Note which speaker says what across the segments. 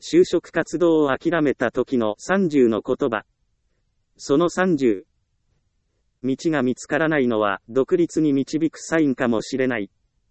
Speaker 1: 就職活動を諦めた時の30の言葉。その30。道が見つからないのは独立に導くサインかもしれない。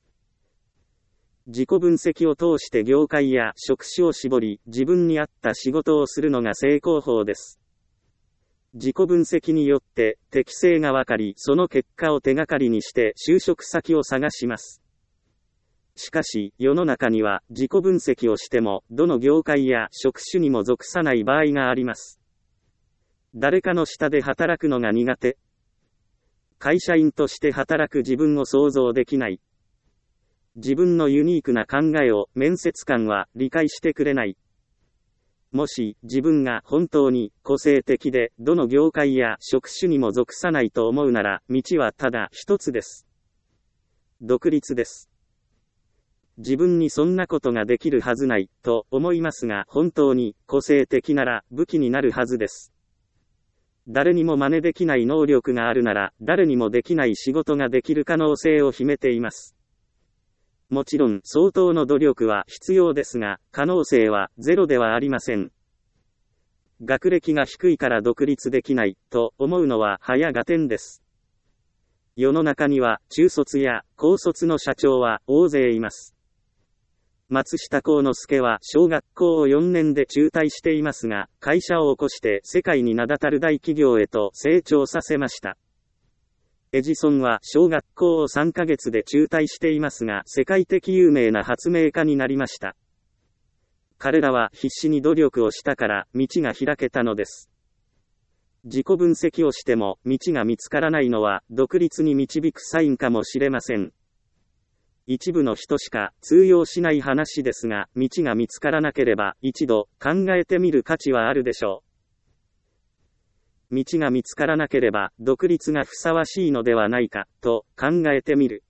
Speaker 1: 自己分析を通して業界や職種を絞り、自分に合った仕事をするのが成功法です。自己分析によって適性がわかり、その結果を手がかりにして就職先を探します。しかし、世の中には自己分析をしても、どの業界や職種にも属さない場合があります。誰かの下で働くのが苦手。会社員として働く自分を想像できない。自分のユニークな考えを面接官は理解してくれない。もし自分が本当に個性的でどの業界や職種にも属さないと思うなら、道はただ一つです。独立です。自分にそんなことができるはずないと思いますが、本当に個性的なら武器になるはずです。誰にも真似できない能力があるなら、誰にもできない仕事ができる可能性を秘めています。もちろん相当の努力は必要ですが、可能性はゼロではありません。学歴が低いから独立できないと思うのは早合点です。世の中には中卒や高卒の社長は大勢います。松下幸之助は小学校を4年で中退していますが、会社を起こして世界に名だたる大企業へと成長させました。エジソンは小学校を3ヶ月で中退していますが、世界的有名な発明家になりました。彼らは必死に努力をしたから道が開けたのです。自己分析をしても道が見つからないのは独立に導くサインかもしれません。一部の人しか通用しない話ですが、道が見つからなければ一度考えてみる価値はあるでしょう。道が見つからなければ独立がふさわしいのではないかと考えてみる。